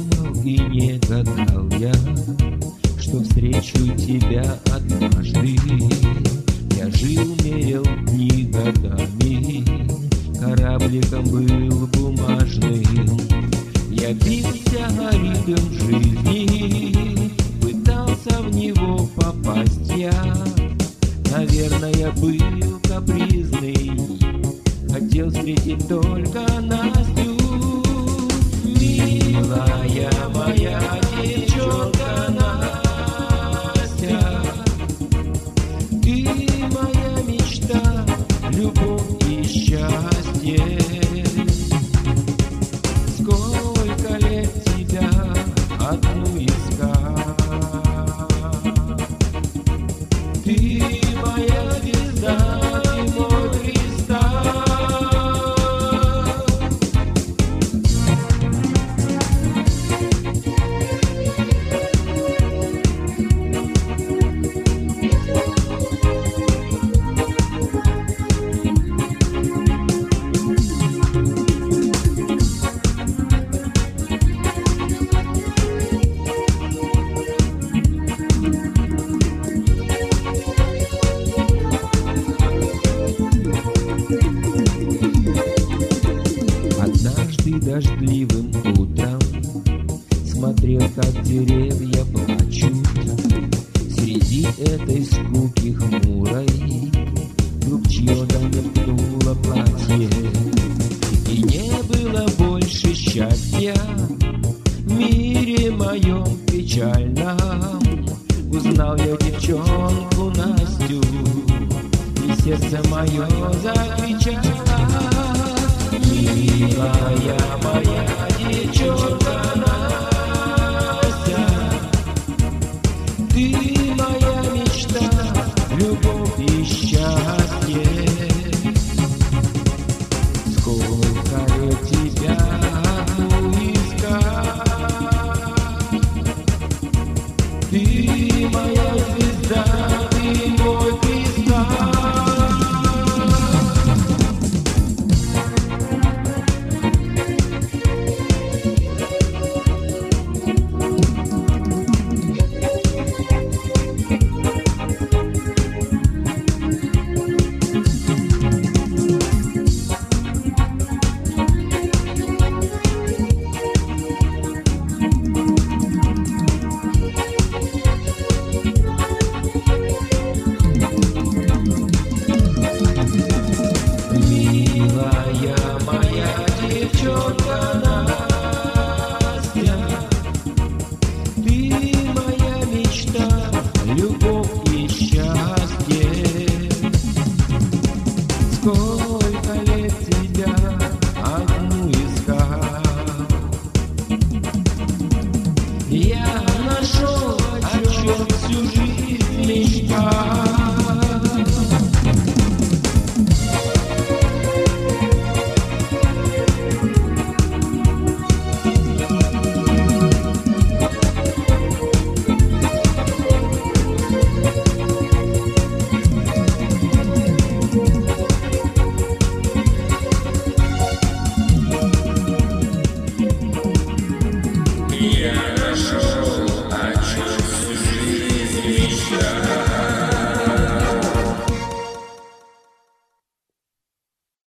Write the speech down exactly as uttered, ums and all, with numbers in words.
думал и не гадал я, что встречу тебя однажды. Я жил, мерил дни годами, корабликом был бумажным. Я бился о ритм жизни, пытался в него попасть я. Наверное, был капризный, хотел встретить только Настю. Милая моя девчонка Настя, ты моя мечта, любовь и счастье. Сколько лет тебя одну искать, ты моя звезда, ты мой кристалл. Однажды дождливым утром смотрел, как деревья плачут. Среди этой скуки хмурой вдруг чье-то мелькнуло платье. И не было больше счастья в мире моем печальном. Узнал я девчонку Настю, и сердце мое закричало. Милая моя девчонка